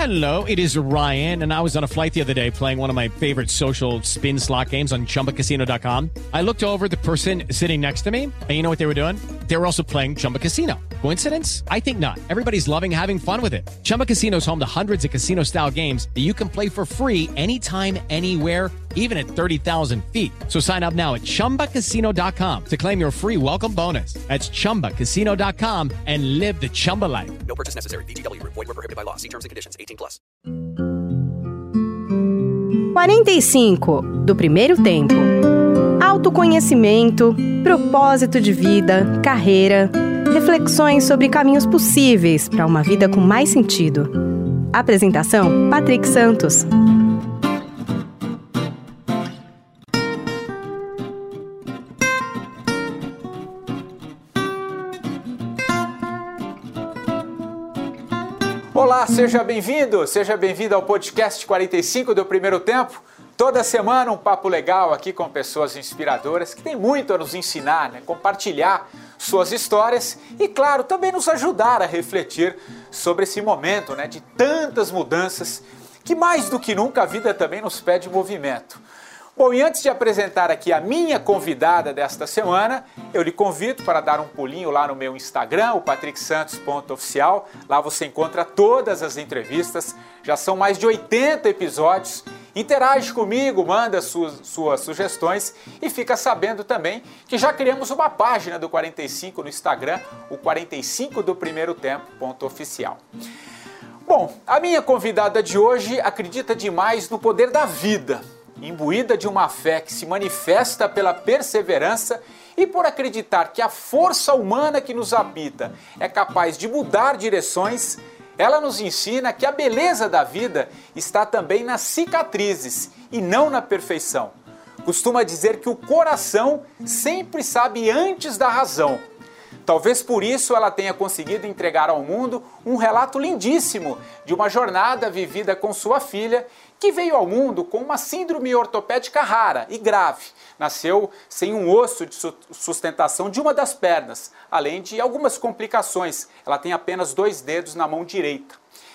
Hello, it is Ryan, and I was on a flight the other day playing one of my favorite social spin slot games on ChumbaCasino.com. I looked over at the person sitting next to me, and you know what they were doing? They were also playing Chumba Casino. Coincidence? I think not. Everybody's loving having fun with it. Chumba Casino is home to hundreds of casino-style games that you can play for free anytime, anywhere, even at 30,000 feet. So sign up now at ChumbaCasino.com to claim your free welcome bonus. That's ChumbaCasino.com and live the Chumba life. No purchase necessary. VGW. Void where prohibited by law. See terms and conditions. 18+. 45 do primeiro tempo. Autoconhecimento, propósito de vida, carreira, reflexões sobre caminhos possíveis para uma vida com mais sentido. Apresentação: Patrick Santos. Olá, seja bem-vindo ao podcast 45 do Primeiro Tempo. Toda semana um papo legal aqui com pessoas inspiradoras que têm muito a nos ensinar, compartilhar suas histórias e, claro, também nos ajudar a refletir sobre esse momento de tantas mudanças que mais do que nunca a vida também nos pede movimento. Bom, e antes de apresentar aqui a minha convidada desta semana, eu lhe convido para dar um pulinho lá no meu Instagram, o patricksantos.oficial. Lá você encontra todas as entrevistas, já são mais de 80 episódios. Interage comigo, manda suas sugestões e fica sabendo também que já criamos uma página do 45 no Instagram, o 45 do primeiro tempo.oficial. Bom, a minha convidada de hoje acredita demais no poder da vida, imbuída de uma fé que se manifesta pela perseverança e por acreditar que a força humana que nos habita é capaz de mudar direções. Ela nos ensina que a beleza da vida está também nas cicatrizes e não na perfeição. Costuma dizer que o coração sempre sabe antes da razão. Talvez por isso ela tenha conseguido entregar ao mundo um relato lindíssimo de uma jornada vivida com sua filha, que veio ao mundo com uma síndrome ortopédica rara e grave. Nasceu sem um osso de sustentação de uma das pernas, além de algumas complicações. Ela tem apenas 2 dedos na mão direita.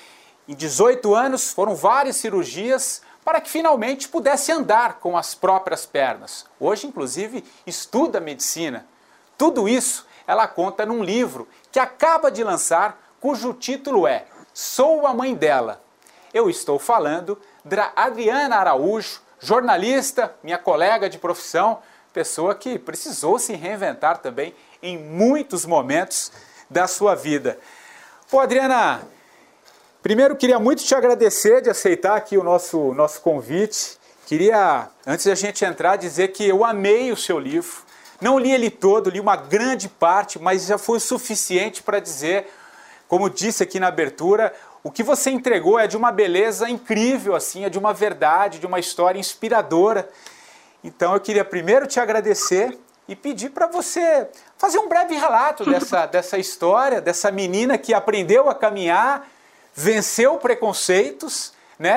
Em 18 anos, foram várias cirurgias para que finalmente pudesse andar com as próprias pernas. Hoje, inclusive, estuda medicina. Tudo isso ela conta num livro que acaba de lançar, cujo título é Sou a Mãe Dela. Eu estou falando da Adriana Araújo, jornalista, minha colega de profissão, pessoa que precisou se reinventar também em muitos momentos da sua vida. Pô, Adriana, primeiro queria muito te agradecer de aceitar aqui o nosso convite. Queria, antes da gente entrar, dizer que eu amei o seu livro. Não li ele todo, li uma grande parte, mas já foi o suficiente para dizer, como disse aqui na abertura, o que você entregou é de uma beleza incrível, assim, é de uma verdade, de uma história inspiradora. Então eu queria primeiro te agradecer e pedir para você fazer um breve relato dessa história, dessa menina que aprendeu a caminhar, venceu preconceitos,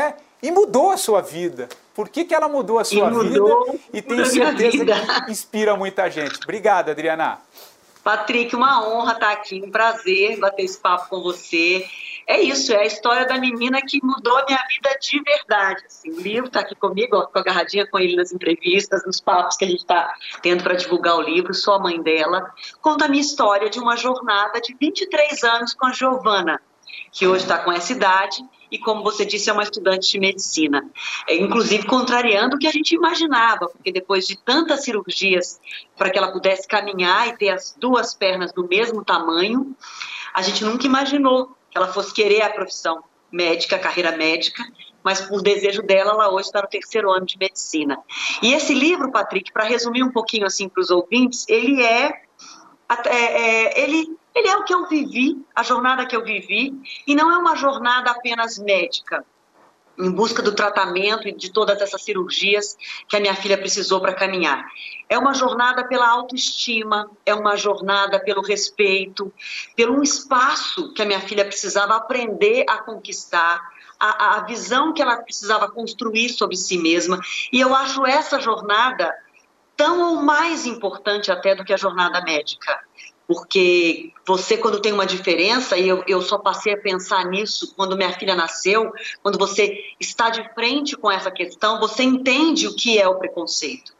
e mudou a sua vida. Por que ela mudou a sua vida? E tenho certeza que inspira muita gente. Obrigado, Adriana. Patrick, uma honra estar aqui, um prazer bater esse papo com você. É isso, é a história da menina que mudou a minha vida de verdade. Assim, o livro está aqui comigo, fico agarradinha com ele nas entrevistas, nos papos que a gente está tendo para divulgar o livro, Sou a Mãe Dela. Conta a minha história de uma jornada de 23 anos com a Giovana, que hoje está com essa idade e, como você disse, é uma estudante de medicina. Inclusive contrariando o que a gente imaginava, porque depois de tantas cirurgias para que ela pudesse caminhar e ter as 2 pernas do mesmo tamanho, a gente nunca imaginou que ela fosse querer a profissão médica, a carreira médica, mas por desejo dela, ela hoje está no 3º ano de medicina. E esse livro, Patrick, para resumir um pouquinho assim para os ouvintes, ele é o que eu vivi, a jornada que eu vivi, e não é uma jornada apenas médica, em busca do tratamento e de todas essas cirurgias que a minha filha precisou para caminhar. É uma jornada pela autoestima, é uma jornada pelo respeito, pelo espaço que a minha filha precisava aprender a conquistar, a visão que ela precisava construir sobre si mesma. E eu acho essa jornada tão ou mais importante até do que a jornada médica. Porque você, quando tem uma diferença, e eu só passei a pensar nisso quando minha filha nasceu, quando você está de frente com essa questão, você entende o que é o preconceito.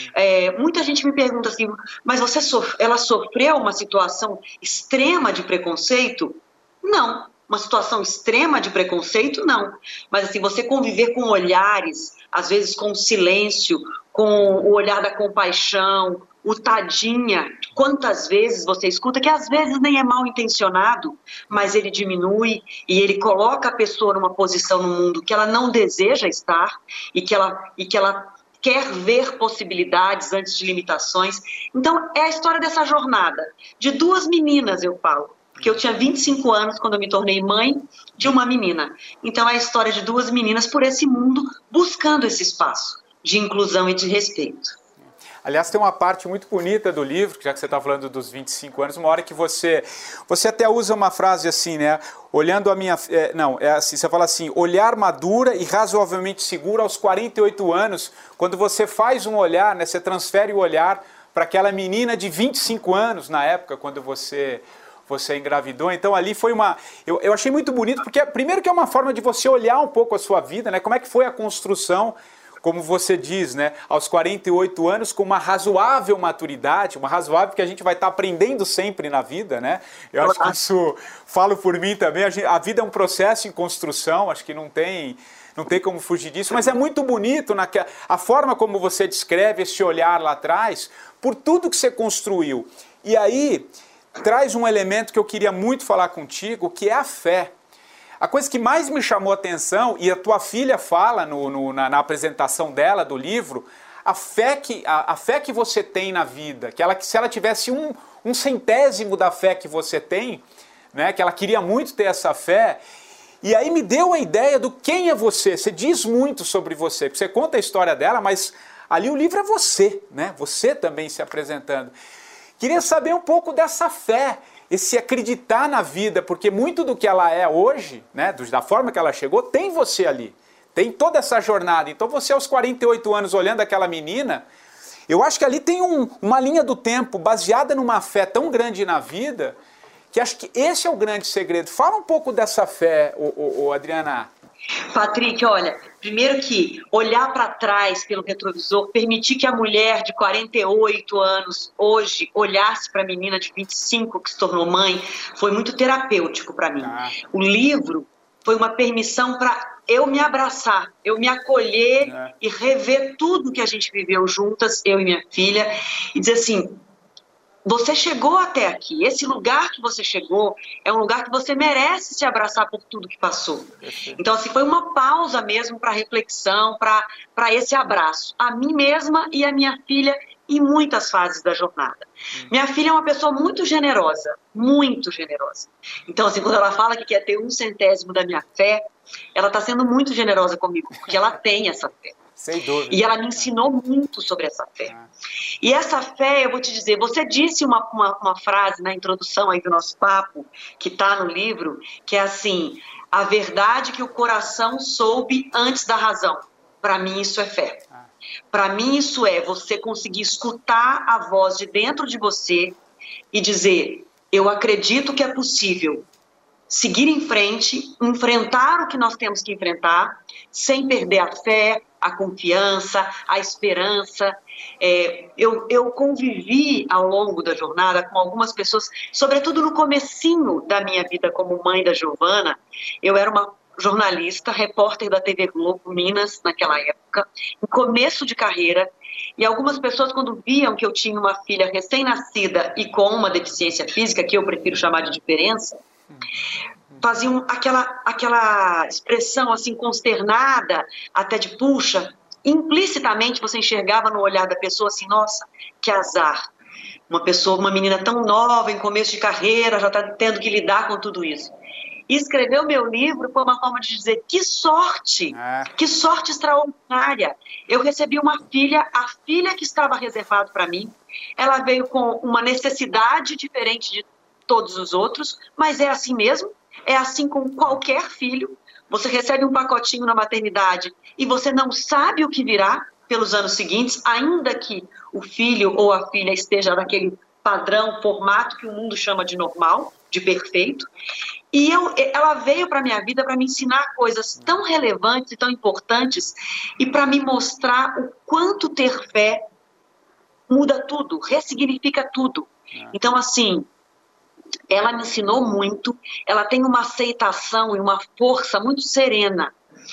Muita gente me pergunta assim, mas ela sofreu uma situação extrema de preconceito? Não. Uma situação extrema de preconceito, não. Mas assim, você conviver com olhares, às vezes com o silêncio, com o olhar da compaixão, o tadinha, quantas vezes você escuta, que às vezes nem é mal intencionado, mas ele diminui e ele coloca a pessoa numa posição no mundo que ela não deseja estar e que ela quer ver possibilidades antes de limitações. Então, é a história dessa jornada, de duas meninas, eu falo, porque eu tinha 25 anos quando eu me tornei mãe de uma menina. Então, é a história de duas meninas por esse mundo, buscando esse espaço de inclusão e de respeito. Aliás, tem uma parte muito bonita do livro, já que você está falando dos 25 anos, uma hora que você até usa uma frase assim, né? Olhando a minha... assim, você fala assim, olhar madura e razoavelmente segura aos 48 anos, quando você faz um olhar, né? Você transfere o olhar para aquela menina de 25 anos, na época, quando você engravidou. Então ali foi uma... Eu achei muito bonito, porque primeiro que é uma forma de você olhar um pouco a sua vida, né? Como é que foi a construção, como você diz, né, aos 48 anos, com uma razoável maturidade, uma razoável que a gente vai estar aprendendo sempre na vida, né? Eu acho que isso, falo por mim também, a vida é um processo em construção, acho que não tem como fugir disso, mas é muito bonito a forma como você descreve esse olhar lá atrás, por tudo que você construiu. E aí, traz um elemento que eu queria muito falar contigo, que é a fé. A coisa que mais me chamou a atenção, e a tua filha fala na apresentação dela, do livro, a fé que você tem na vida, que se ela tivesse um centésimo da fé que você tem, né, que ela queria muito ter essa fé, e aí me deu a ideia do quem é você. Você diz muito sobre você, você conta a história dela, mas ali o livro é você, né? Você também se apresentando. Queria saber um pouco dessa fé, esse acreditar na vida, porque muito do que ela é hoje, né, da forma que ela chegou, tem você ali. Tem toda essa jornada. Então você aos 48 anos olhando aquela menina, eu acho que ali tem uma linha do tempo baseada numa fé tão grande na vida, que acho que esse é o grande segredo. Fala um pouco dessa fé, Adriana. Patrick, olha, primeiro que olhar para trás pelo retrovisor, permitir que a mulher de 48 anos hoje olhasse para a menina de 25 que se tornou mãe, foi muito terapêutico para mim. O livro foi uma permissão para eu me abraçar, eu me acolher e rever tudo que a gente viveu juntas, eu e minha filha, e dizer assim, você chegou até aqui, esse lugar que você chegou é um lugar que você merece se abraçar por tudo que passou. Então, assim, foi uma pausa mesmo para reflexão, para esse abraço, a mim mesma e a minha filha em muitas fases da jornada. Minha filha é uma pessoa muito generosa, muito generosa. Então, assim, quando ela fala que quer ter 1/100 da minha fé, ela está sendo muito generosa comigo, porque ela tem essa fé. Sem dúvida. E ela me ensinou muito sobre essa fé. E essa fé, eu vou te dizer, você disse uma frase na introdução aí do nosso papo, que está no livro, que é assim, a verdade que o coração soube antes da razão. Para mim isso é fé. Para mim isso é você conseguir escutar a voz de dentro de você e dizer, eu acredito que é possível seguir em frente, enfrentar o que nós temos que enfrentar, sem perder a fé, a confiança, a esperança. Eu convivi ao longo da jornada com algumas pessoas, sobretudo no comecinho da minha vida como mãe da Giovana. Eu era uma jornalista, repórter da TV Globo Minas, naquela época, no começo de carreira, e algumas pessoas, quando viam que eu tinha uma filha recém-nascida e com uma deficiência física, que eu prefiro chamar de diferença, faziam aquela expressão assim consternada, até de puxa, implicitamente você enxergava no olhar da pessoa assim, nossa, que azar, uma menina tão nova, em começo de carreira, já está tendo que lidar com tudo isso. E escrever o meu livro foi uma forma de dizer, que sorte extraordinária. Eu recebi uma filha, a filha que estava reservada para mim, ela veio com uma necessidade diferente de todos os outros, mas é assim mesmo, é assim com qualquer filho. Você recebe um pacotinho na maternidade e você não sabe o que virá pelos anos seguintes, ainda que o filho ou a filha esteja naquele padrão, formato que o mundo chama de normal, de perfeito. E ela veio para a minha vida para me ensinar coisas tão relevantes e tão importantes e para me mostrar o quanto ter fé muda tudo, ressignifica tudo. Então, assim, ela me ensinou muito, ela tem uma aceitação e uma força muito serena.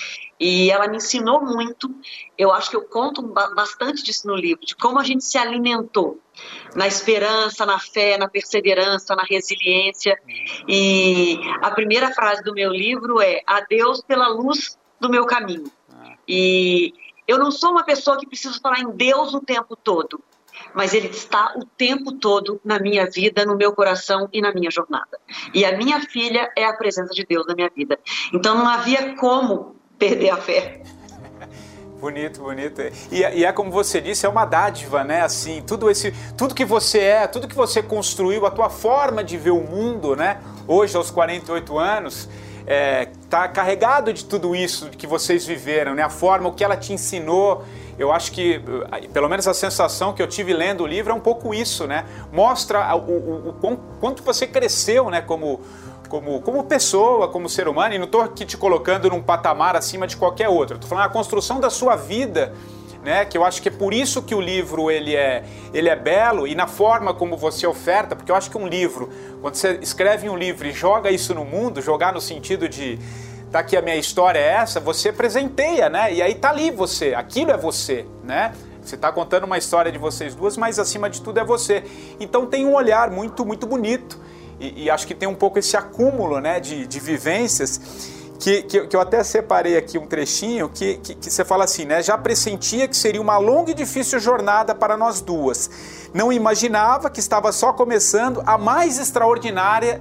E ela me ensinou muito, eu acho que eu conto bastante disso no livro, de como a gente se alimentou na esperança, na fé, na perseverança, na resiliência. E a primeira frase do meu livro é: adeus pela luz do meu caminho. E eu não sou uma pessoa que precisa falar em Deus o tempo todo, mas Ele está o tempo todo na minha vida, no meu coração e na minha jornada. E a minha filha é a presença de Deus na minha vida. Então não havia como perder a fé. Bonito, bonito. E é como você disse, é uma dádiva, né? Assim, tudo que você é, tudo que você construiu, a tua forma de ver o mundo, né? Hoje, aos 48 anos, tá carregado de tudo isso que vocês viveram, né? A forma, o que ela te ensinou. Eu acho que, pelo menos a sensação que eu tive lendo o livro é um pouco isso, né? Mostra o quanto você cresceu, né? Como pessoa, como ser humano, e não estou aqui te colocando num patamar acima de qualquer outro. Estou falando a construção da sua vida, né? Que eu acho que é por isso que o livro ele é belo, e na forma como você oferta, porque eu acho que um livro, quando você escreve um livro e joga isso no mundo, jogar no sentido de tá aqui a minha história é essa, você presenteia, né? E aí tá ali você, aquilo é você, né? Você está contando uma história de vocês duas, mas acima de tudo é você. Então tem um olhar muito, muito bonito. E acho que tem um pouco esse acúmulo, né, de vivências, que eu até separei aqui um trechinho, que você fala assim, né? Já pressentia que seria uma longa e difícil jornada para nós duas. Não imaginava que estava só começando a mais extraordinária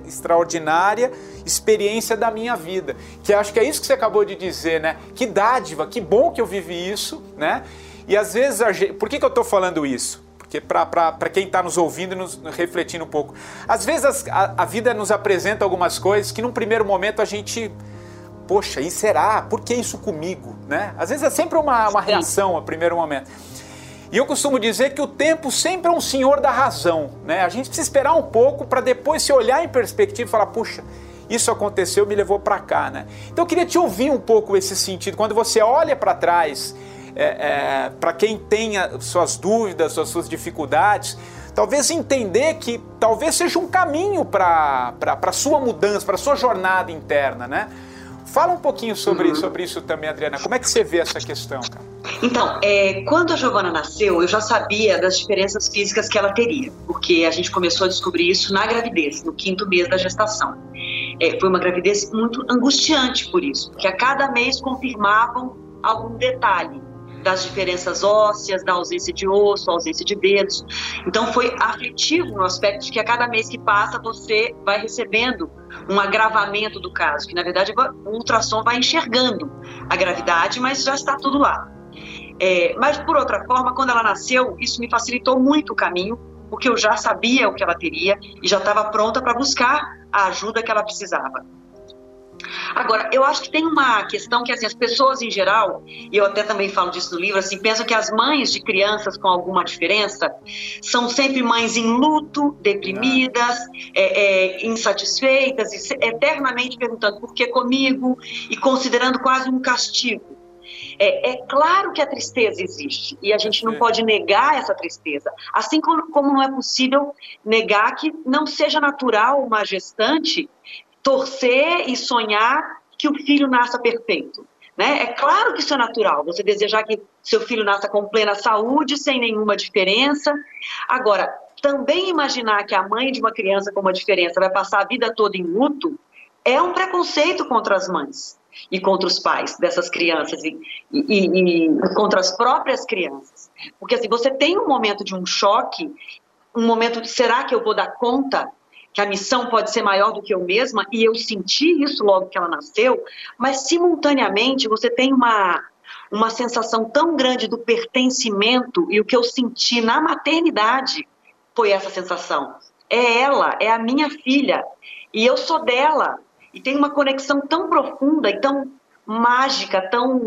experiência da minha vida. Que acho que é isso que você acabou de dizer, né? Que dádiva, que bom que eu vivi isso, né? E às vezes, por que eu estou falando isso? Porque para quem está nos ouvindo e nos refletindo um pouco. Às vezes a vida nos apresenta algumas coisas que num primeiro momento a gente... Poxa, e será? Por que isso comigo? Né? Às vezes é sempre uma reação a primeiro momento. E eu costumo dizer que o tempo sempre é um senhor da razão. Né? A gente precisa esperar um pouco para depois se olhar em perspectiva e falar, puxa, isso aconteceu, me levou para cá. Né? Então eu queria te ouvir um pouco esse sentido. Quando você olha para trás... para quem tem suas dúvidas, as suas dificuldades, talvez entender que talvez seja um caminho para a sua mudança, para a sua jornada interna, né? Fala um pouquinho sobre isso também, Adriana. Como é que você vê essa questão, cara? Então, quando a Giovana nasceu, eu já sabia das diferenças físicas que ela teria, porque a gente começou a descobrir isso na gravidez, no 5º mês da gestação. Foi uma gravidez muito angustiante por isso, porque a cada mês confirmavam algum detalhe das diferenças ósseas, da ausência de osso, ausência de dedos. Então foi aflitivo no aspecto de que a cada mês que passa você vai recebendo um agravamento do caso, que na verdade o ultrassom vai enxergando a gravidade, mas já está tudo lá. Mas por outra forma, quando ela nasceu, isso me facilitou muito o caminho, porque eu já sabia o que ela teria e já estava pronta para buscar a ajuda que ela precisava. Agora, eu acho que tem uma questão que assim, as pessoas em geral, e eu até também falo disso no livro, assim, pensam que as mães de crianças com alguma diferença são sempre mães em luto, deprimidas, insatisfeitas, eternamente perguntando por que comigo e considerando quase um castigo. É claro que a tristeza existe e a gente não pode negar essa tristeza, assim como não é possível negar que não seja natural uma gestante torcer e sonhar que o filho nasça perfeito, né? É claro que isso é natural, você desejar que seu filho nasça com plena saúde, sem nenhuma diferença. Agora, também imaginar que a mãe de uma criança com uma diferença vai passar a vida toda em luto é um preconceito contra as mães e contra os pais dessas crianças e contra as próprias crianças. Porque assim, você tem um momento de um choque, um momento de será que eu vou dar conta? Que a missão pode ser maior do que eu mesma, e eu senti isso logo que ela nasceu, mas simultaneamente você tem uma sensação tão grande do pertencimento, e o que eu senti na maternidade foi essa sensação. É ela, é a minha filha, e eu sou dela, e tem uma conexão tão profunda e tão mágica, tão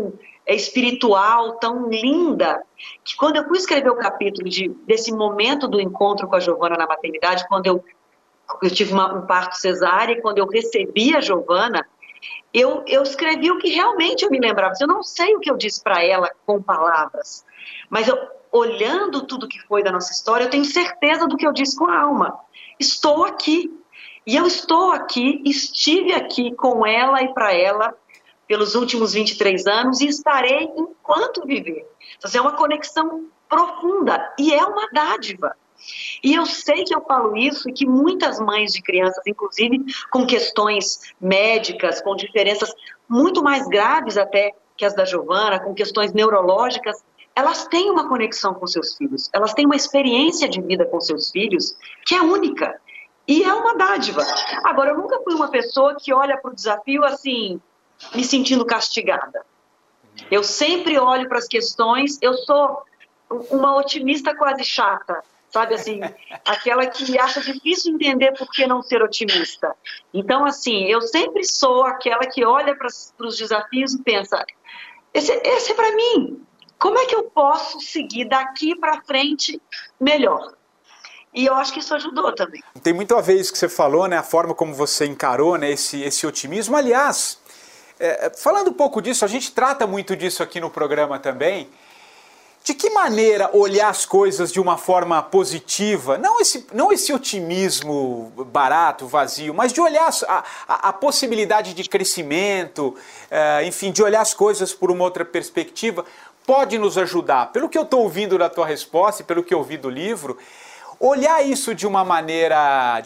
espiritual, tão linda, que quando eu fui escrever o capítulo desse momento do encontro com a Giovana na maternidade, quando eu tive um parto cesárea, e quando eu recebi a Giovana, eu escrevi o que realmente eu me lembrava. Eu não sei o que eu disse para ela com palavras, mas olhando tudo que foi da nossa história, eu tenho certeza do que eu disse com a alma. Estou aqui. E eu estou aqui, estive aqui com ela e para ela pelos últimos 23 anos e estarei enquanto viver. Então, é uma conexão profunda e é uma dádiva. E eu sei que eu falo isso e que muitas mães de crianças, inclusive com questões médicas, com diferenças muito mais graves até que as da Giovana, com questões neurológicas, elas têm uma conexão com seus filhos, elas têm uma experiência de vida com seus filhos que é única. E é uma dádiva. Agora, eu nunca fui uma pessoa que olha para o desafio assim, me sentindo castigada. Eu sempre olho para as questões, eu sou uma otimista quase chata, sabe assim, aquela que acha difícil entender por que não ser otimista. Então, assim, eu sempre sou aquela que olha para os desafios e pensa, esse é para mim. Como é que eu posso seguir daqui para frente melhor? E eu acho que isso ajudou também. Tem muito a ver isso que você falou, né? A forma como você encarou, né? Esse otimismo. Aliás, falando um pouco disso, a gente trata muito disso aqui no programa também. De que maneira olhar as coisas de uma forma positiva, não esse otimismo barato, vazio, mas de olhar a possibilidade de crescimento, enfim, de olhar as coisas por uma outra perspectiva, pode nos ajudar. Pelo que eu estou ouvindo da tua resposta e pelo que eu ouvi do livro, olhar isso de uma maneira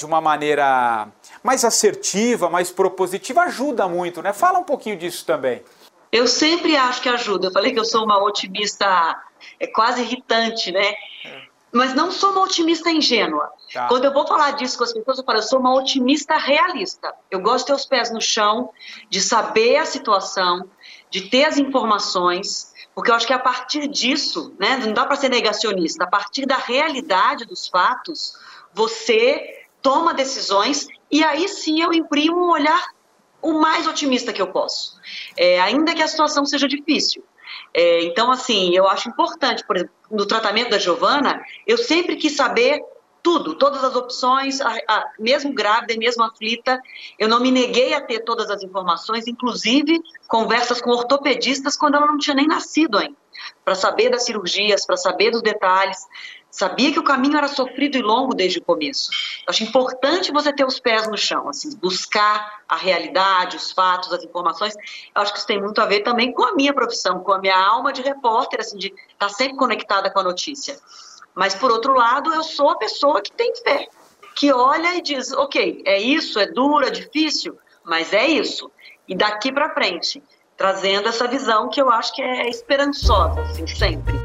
mais assertiva, mais propositiva, ajuda muito, né? Fala um pouquinho disso também. Eu sempre acho que ajuda. Eu falei que eu sou uma otimista quase irritante, né? Mas não sou uma otimista ingênua. Tá. Quando eu vou falar disso com as pessoas, eu falo, eu sou uma otimista realista. Eu gosto de ter os pés no chão, de saber a situação, de ter as informações, porque eu acho que a partir disso, né, não dá para ser negacionista, a partir da realidade dos fatos, você toma decisões e aí sim eu imprimo um olhar o mais otimista que eu posso, ainda que a situação seja difícil. Então, assim, eu acho importante, por exemplo, no tratamento da Giovana, eu sempre quis saber tudo, todas as opções, mesmo grávida e mesmo aflita, eu não me neguei a ter todas as informações, inclusive conversas com ortopedistas quando ela não tinha nem nascido ainda, para saber das cirurgias, para saber dos detalhes. Sabia que o caminho era sofrido e longo desde o começo. Eu acho importante você ter os pés no chão, assim, buscar a realidade, os fatos, as informações. Eu acho que isso tem muito a ver também com a minha profissão, com a minha alma de repórter, assim, de estar sempre conectada com a notícia. Mas, por outro lado, eu sou a pessoa que tem fé, que olha e diz, ok, é isso, é duro, é difícil, mas é isso. E daqui para frente, trazendo essa visão que eu acho que é esperançosa, assim, sempre.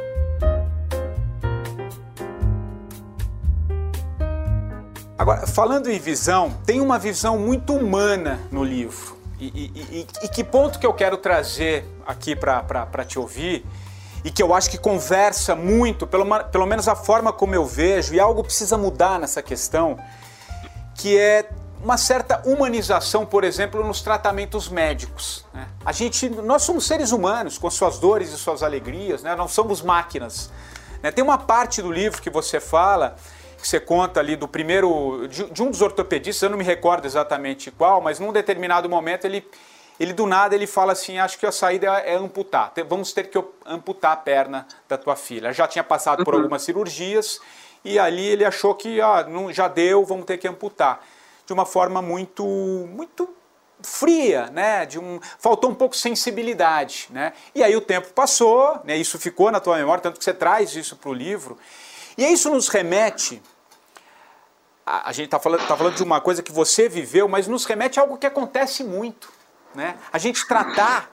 Agora, falando em visão, tem uma visão muito humana no livro. E que ponto que eu quero trazer aqui para te ouvir, e que eu acho que conversa muito, pelo menos a forma como eu vejo, e algo precisa mudar nessa questão, que é uma certa humanização, por exemplo, nos tratamentos médicos, né? Nós somos seres humanos, com suas dores e suas alegrias, né? Não somos máquinas, né? Tem uma parte do livro que você fala, que você conta ali do primeiro, de um dos ortopedistas, eu não me recordo exatamente qual, mas num determinado momento ele do nada ele fala assim, acho que a saída é amputar, vamos ter que amputar a perna da tua filha. Ela já tinha passado por algumas cirurgias e ali ele achou que já deu, vamos ter que amputar. De uma forma muito, muito fria, né? Faltou um pouco de sensibilidade, né? E aí o tempo passou, né? Isso ficou na tua memória, tanto que você traz isso para o livro. E isso nos remete, a gente está falando de uma coisa que você viveu, mas nos remete a algo que acontece muito, né? A gente tratar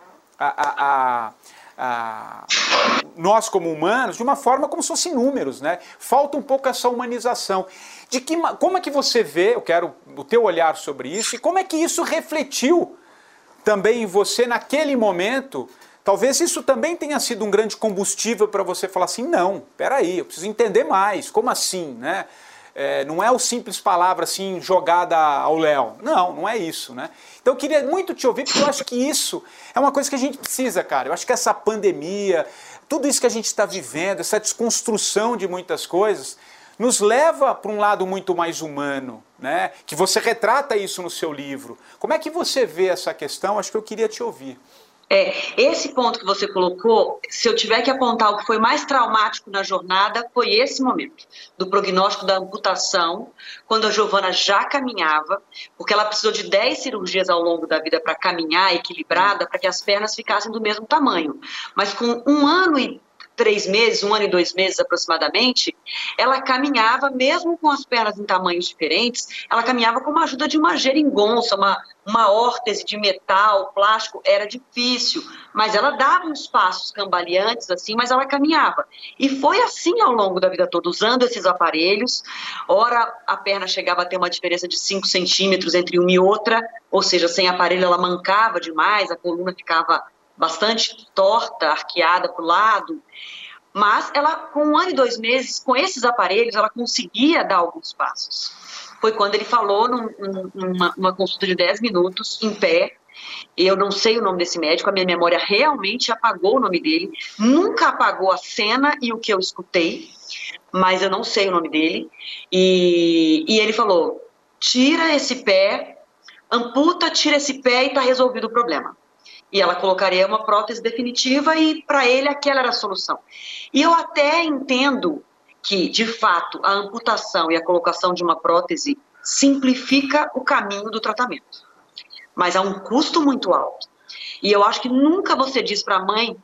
nós como humanos de uma forma como se fossem números, né? Falta um pouco essa humanização. Como é que você vê, eu quero o teu olhar sobre isso, e como é que isso refletiu também em você naquele momento? Talvez isso também tenha sido um grande combustível para você falar assim, não, peraí, eu preciso entender mais, como assim, né? não é o simples palavra assim jogada ao léu. Não é isso, né? Então eu queria muito te ouvir, porque eu acho que isso é uma coisa que a gente precisa, cara. Eu acho que essa pandemia, tudo isso que a gente está vivendo, essa desconstrução de muitas coisas, nos leva para um lado muito mais humano, né? Que você retrata isso no seu livro. Como é que você vê essa questão? Acho que eu queria te ouvir. Esse ponto que você colocou, se eu tiver que apontar o que foi mais traumático na jornada, foi esse momento, do prognóstico da amputação, quando a Giovana já caminhava, porque ela precisou de 10 cirurgias ao longo da vida para caminhar equilibrada, para que as pernas ficassem do mesmo tamanho. Mas com 1 ano e 3 meses, 1 ano e 2 meses aproximadamente, ela caminhava, mesmo com as pernas em tamanhos diferentes, ela caminhava com a ajuda de uma geringonça, uma órtese de metal, plástico, era difícil, mas ela dava uns passos cambaleantes assim, mas ela caminhava. E foi assim ao longo da vida toda, usando esses aparelhos. Ora, a perna chegava a ter uma diferença de 5 centímetros entre uma e outra, ou seja, sem aparelho ela mancava demais, a coluna ficava bastante torta, arqueada para o lado, mas ela, com 1 ano e 2 meses, com esses aparelhos, ela conseguia dar alguns passos. Foi quando ele falou numa consulta de 10 minutos, em pé. Eu não sei o nome desse médico, a minha memória realmente apagou o nome dele, nunca apagou a cena e o que eu escutei, mas eu não sei o nome dele, e ele falou, tira esse pé, amputa, tira esse pé e está resolvido o problema. E ela colocaria uma prótese definitiva e para ele aquela era a solução. E eu até entendo que, de fato, a amputação e a colocação de uma prótese simplifica o caminho do tratamento. Mas há um custo muito alto. E eu acho que nunca você diz para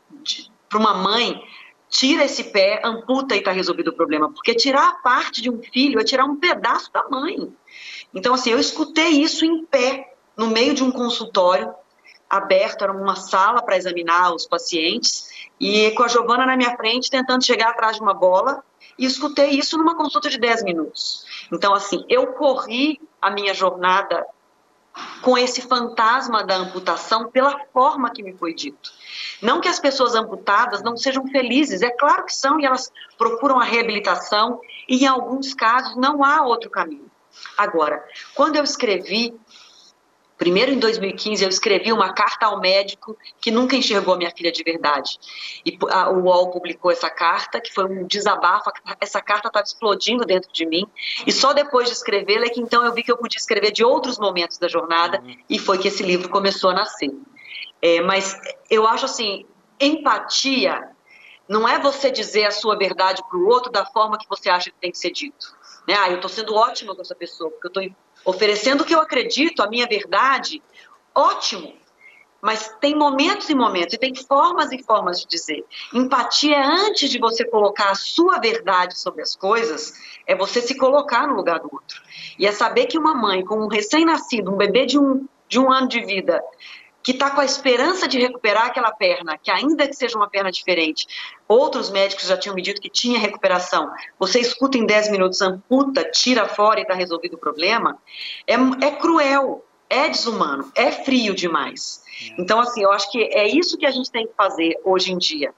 uma mãe, tira esse pé, amputa e está resolvido o problema. Porque tirar a parte de um filho é tirar um pedaço da mãe. Então, assim, eu escutei isso em pé, no meio de um consultório, aberto, era uma sala para examinar os pacientes, e com a Giovana na minha frente, tentando chegar atrás de uma bola, e escutei isso numa consulta de 10 minutos. Então, assim, eu corri a minha jornada com esse fantasma da amputação pela forma que me foi dito. Não que as pessoas amputadas não sejam felizes, é claro que são, e elas procuram a reabilitação, e em alguns casos não há outro caminho. Agora, quando eu escrevi, primeiro, em 2015, eu escrevi uma carta ao médico que nunca enxergou a minha filha de verdade. E o UOL publicou essa carta, que foi um desabafo. Essa carta estava explodindo dentro de mim. E só depois de escrevê-la é que então eu vi que eu podia escrever de outros momentos da jornada. E foi que esse livro começou a nascer. Mas eu acho assim, empatia não é você dizer a sua verdade para o outro da forma que você acha que tem que ser dito. Eu estou sendo ótima com essa pessoa, porque eu estou oferecendo o que eu acredito, a minha verdade, ótimo. Mas tem momentos e momentos, e tem formas e formas de dizer. Empatia é antes de você colocar a sua verdade sobre as coisas, é você se colocar no lugar do outro. E é saber que uma mãe com um recém-nascido, um bebê de um ano de vida, que está com a esperança de recuperar aquela perna, que ainda que seja uma perna diferente, outros médicos já tinham me dito que tinha recuperação, você escuta em 10 minutos, amputa, tira fora e está resolvido o problema, é cruel, é desumano, é frio demais. Então, assim, eu acho que é isso que a gente tem que fazer hoje em dia.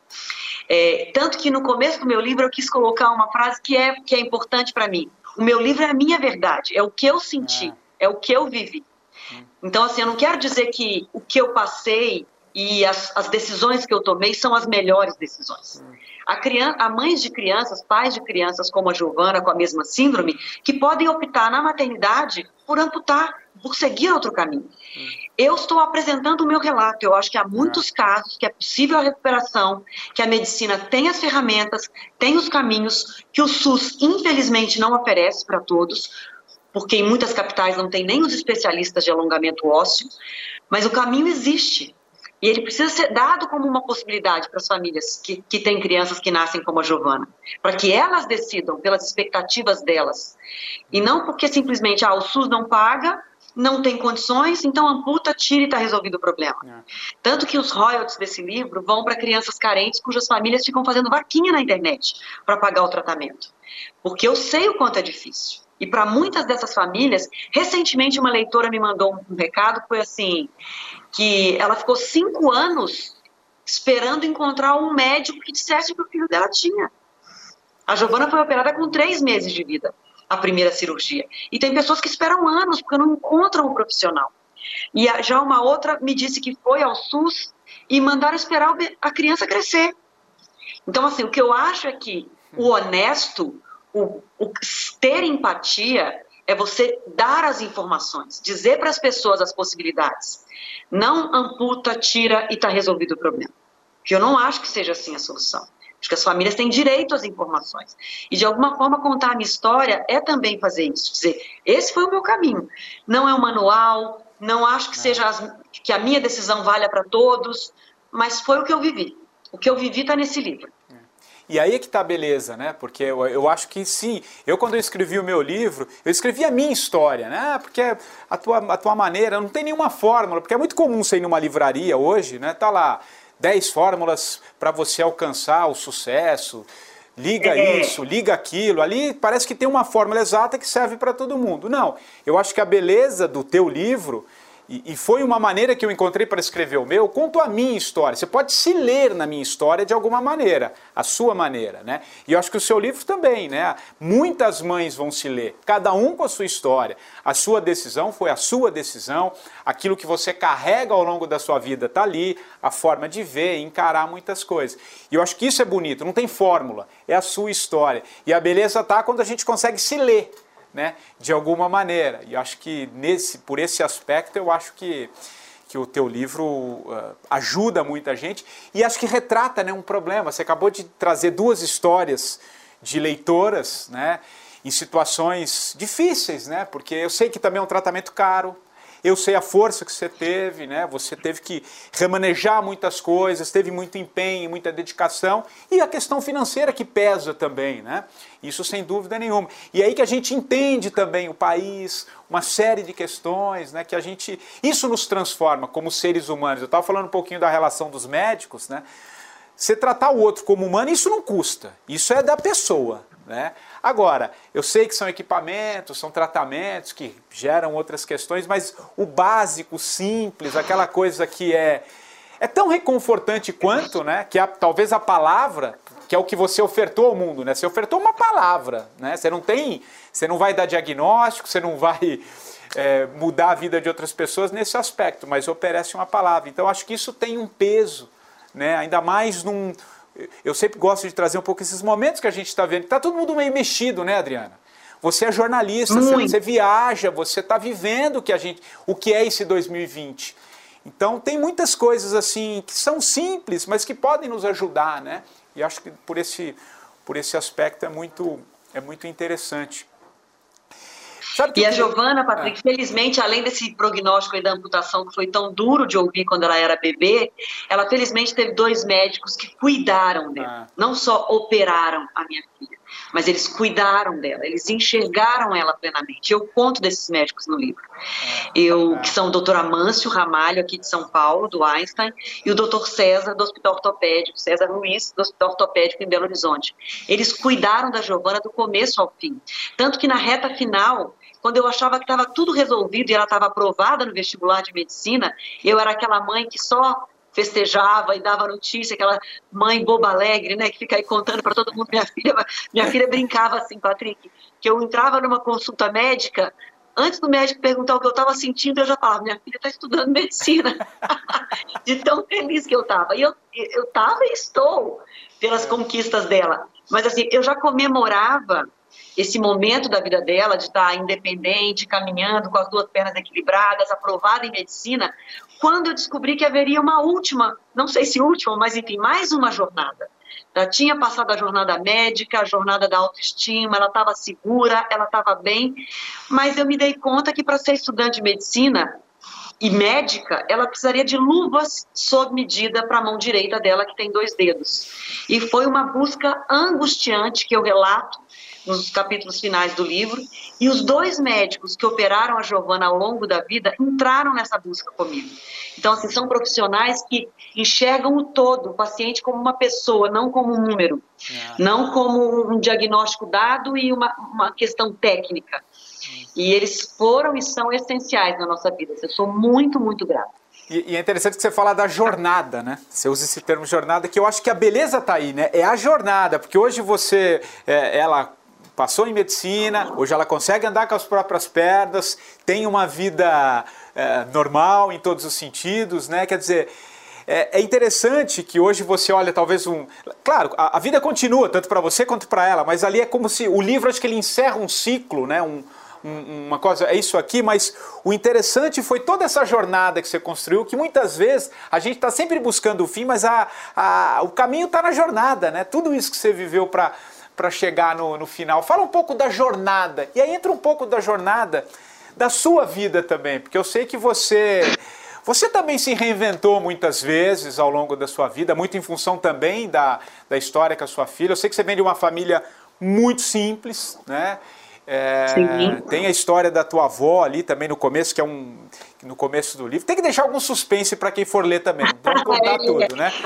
Tanto que no começo do meu livro eu quis colocar uma frase que é importante para mim. O meu livro é a minha verdade, é o que eu senti, é o que eu vivi. Então, assim, eu não quero dizer que o que eu passei e as decisões que eu tomei são as melhores decisões. Há mães de crianças, pais de crianças como a Giovana, com a mesma síndrome, que podem optar na maternidade por amputar, por seguir outro caminho. Eu estou apresentando o meu relato. Eu acho que há muitos casos que é possível a recuperação, que a medicina tem as ferramentas, tem os caminhos, que o SUS, infelizmente, não oferece para todos, porque em muitas capitais não tem nem os especialistas de alongamento ósseo, mas o caminho existe. E ele precisa ser dado como uma possibilidade para as famílias que têm crianças que nascem como a Giovana, para que elas decidam pelas expectativas delas. E não porque simplesmente o SUS não paga, não tem condições, então amputa, tira e está resolvido o problema. Tanto que os royalties desse livro vão para crianças carentes cujas famílias ficam fazendo vaquinha na internet para pagar o tratamento. Porque eu sei o quanto é difícil. E para muitas dessas famílias, recentemente uma leitora me mandou um recado, foi assim, que ela ficou 5 anos esperando encontrar um médico que dissesse o que o filho dela tinha. A Giovana foi operada com 3 meses de vida. a primeira cirurgia. E tem pessoas que esperam anos porque não encontram um profissional. E já uma outra me disse que foi ao SUS e mandaram esperar a criança crescer. Então, assim, o que eu acho é que o honesto, o ter empatia é você dar as informações, dizer para as pessoas as possibilidades. Não amputa, tira e está resolvido o problema. Porque eu não acho que seja assim a solução. Acho que as famílias têm direito às informações. E, de alguma forma, contar a minha história é também fazer isso. Dizer, esse foi o meu caminho. Não é um manual, não acho que seja que a minha decisão valha para todos, mas foi o que eu vivi. O que eu vivi está nesse livro. E aí é que tá a beleza, né? Porque eu acho que sim, quando eu escrevi o meu livro, eu escrevi a minha história, né? Porque a tua maneira, não tem nenhuma fórmula, porque é muito comum você ir numa livraria hoje, né? Tá lá, 10 fórmulas para você alcançar o sucesso, liga isso, liga aquilo, ali parece que tem uma fórmula exata que serve para todo mundo. Não, eu acho que a beleza do teu livro, e foi uma maneira que eu encontrei para escrever o meu, conto a minha história. Você pode se ler na minha história de alguma maneira, a sua maneira, né? E eu acho que o seu livro também, né? Muitas mães vão se ler, cada um com a sua história. A sua decisão foi a sua decisão, aquilo que você carrega ao longo da sua vida está ali, a forma de ver, encarar muitas coisas. E eu acho que isso é bonito, não tem fórmula, é a sua história. E a beleza está quando a gente consegue se ler, né, de alguma maneira. E acho que por esse aspecto eu acho que o teu livro ajuda muita gente e acho que retrata, né, um problema. Você acabou de trazer 2 histórias de leitoras, né, em situações difíceis, né, porque eu sei que também é um tratamento caro. Eu sei a força que você teve, né? Você teve que remanejar muitas coisas, teve muito empenho, muita dedicação e a questão financeira que pesa também, né? Isso sem dúvida nenhuma. E aí que a gente entende também o país, uma série de questões, né? Que isso nos transforma como seres humanos. Eu estava falando um pouquinho da relação dos médicos, né? Você tratar o outro como humano, isso não custa, isso é da pessoa, né? Agora, eu sei que são equipamentos, são tratamentos que geram outras questões, mas o básico, simples, aquela coisa que é tão reconfortante quanto, né? Que talvez a palavra, que é o que você ofertou ao mundo, né? Você ofertou uma palavra, né? Você não vai dar diagnóstico, você não vai mudar a vida de outras pessoas nesse aspecto, mas oferece uma palavra. Então, acho que isso tem um peso, né? Ainda mais eu sempre gosto de trazer um pouco esses momentos que a gente está vendo. Está todo mundo meio mexido, né, Adriana? Você é jornalista, você viaja, você está vivendo o que é esse 2020. Então tem muitas coisas assim que são simples, mas que podem nos ajudar, né? E acho que por esse aspecto é muito interessante. E a Giovana, Patrick, felizmente, além desse prognóstico aí da amputação que foi tão duro de ouvir quando ela era bebê, ela felizmente teve 2 médicos que cuidaram dela. Não só operaram a minha filha, mas eles cuidaram dela, eles enxergaram ela plenamente. Eu conto desses médicos no livro. Que são o doutor Amâncio Ramalho, aqui de São Paulo, do Einstein, e o doutor César, do Hospital Ortopédico, César Luiz, do Hospital Ortopédico em Belo Horizonte. Eles cuidaram da Giovana do começo ao fim. Tanto que na reta final, quando eu achava que estava tudo resolvido e ela estava aprovada no vestibular de medicina, eu era aquela mãe que só festejava e dava notícia, aquela mãe boba alegre, né, que fica aí contando para todo mundo. Minha filha brincava assim, Patrick, que eu entrava numa consulta médica, antes do médico perguntar o que eu estava sentindo, eu já falava, minha filha está estudando medicina, de tão feliz que eu estava. E eu estava e estou pelas conquistas dela. Mas assim, eu já comemorava esse momento da vida dela, de estar independente, caminhando com as 2 pernas equilibradas, aprovada em medicina, quando eu descobri que haveria uma última, não sei se última, mas enfim, mais uma jornada. Já tinha passado a jornada médica, a jornada da autoestima, ela estava segura, ela estava bem, mas eu me dei conta que para ser estudante de medicina e médica, ela precisaria de luvas sob medida para a mão direita dela, que tem 2 dedos. E foi uma busca angustiante que eu relato nos capítulos finais do livro, e os 2 médicos que operaram a Giovana ao longo da vida entraram nessa busca comigo. Então, assim, são profissionais que enxergam o todo, o paciente como uma pessoa, não como um número, não como um diagnóstico dado e uma questão técnica. E eles foram e são essenciais na nossa vida. Eu sou muito, muito grata. E é interessante que você fala da jornada, né? Você usa esse termo jornada, que eu acho que a beleza está aí, né? É a jornada, porque hoje ela passou em medicina, hoje ela consegue andar com as próprias pernas, tem uma vida normal em todos os sentidos, né? Quer dizer, é interessante que hoje você olha talvez Claro, a vida continua, tanto para você quanto para ela, mas ali é como se o livro, acho que ele encerra um ciclo, né? Uma coisa, é isso aqui, mas o interessante foi toda essa jornada que você construiu, que muitas vezes a gente está sempre buscando o fim, mas o caminho está na jornada, né? Tudo isso que você viveu para chegar no final. Fala um pouco da jornada, e aí entra um pouco da jornada da sua vida também, porque eu sei que você também se reinventou muitas vezes ao longo da sua vida, muito em função também da história com a sua filha. Eu sei que você vem de uma família muito simples, né? Tem a história da tua avó ali também no começo, que é no começo do livro. Tem que deixar algum suspense para quem for ler também, não vamos contar tudo, né?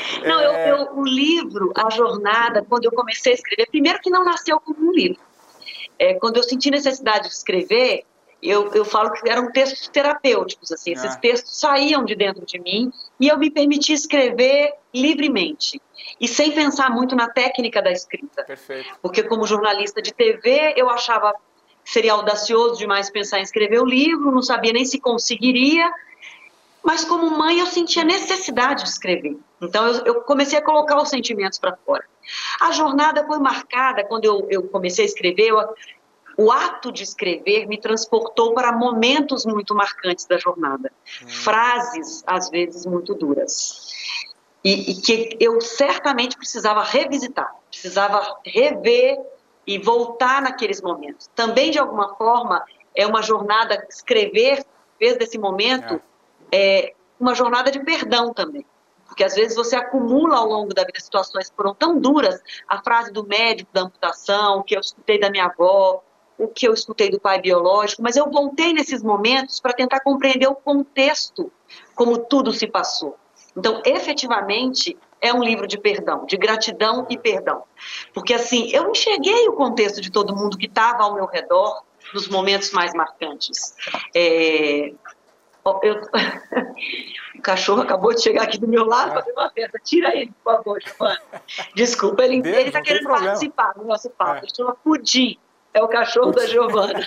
O livro, a jornada, quando eu comecei a escrever, primeiro que não nasceu como um livro. Quando eu senti necessidade de escrever, eu falo que eram textos terapêuticos, assim, esses textos saíam de dentro de mim e eu me permiti escrever livremente e sem pensar muito na técnica da escrita. Perfeito. Porque como jornalista de TV, eu achava que seria audacioso demais pensar em escrever o livro, não sabia nem se conseguiria, mas como mãe eu sentia necessidade de escrever. Então eu comecei a colocar os sentimentos para fora. A jornada foi marcada quando eu comecei a escrever. O ato de escrever me transportou para momentos muito marcantes da jornada. Frases, às vezes, muito duras. E que eu certamente precisava revisitar, precisava rever e voltar naqueles momentos. Também, de alguma forma, é uma jornada, escrever, fez desse momento, uma jornada de perdão também. Porque às vezes você acumula ao longo da vida situações que foram tão duras, a frase do médico da amputação, o que eu escutei da minha avó, o que eu escutei do pai biológico, mas eu voltei nesses momentos para tentar compreender o contexto, como tudo se passou. Então, efetivamente, é um livro de perdão, de gratidão e perdão. Porque, assim, eu enxerguei o contexto de todo mundo que estava ao meu redor nos momentos mais marcantes. O cachorro acabou de chegar aqui do meu lado, fazer uma festa. Tira ele, por favor, Giovana. Desculpa, ele está querendo participar do nosso papo. Ele chama Pudim. É o cachorro da Giovana.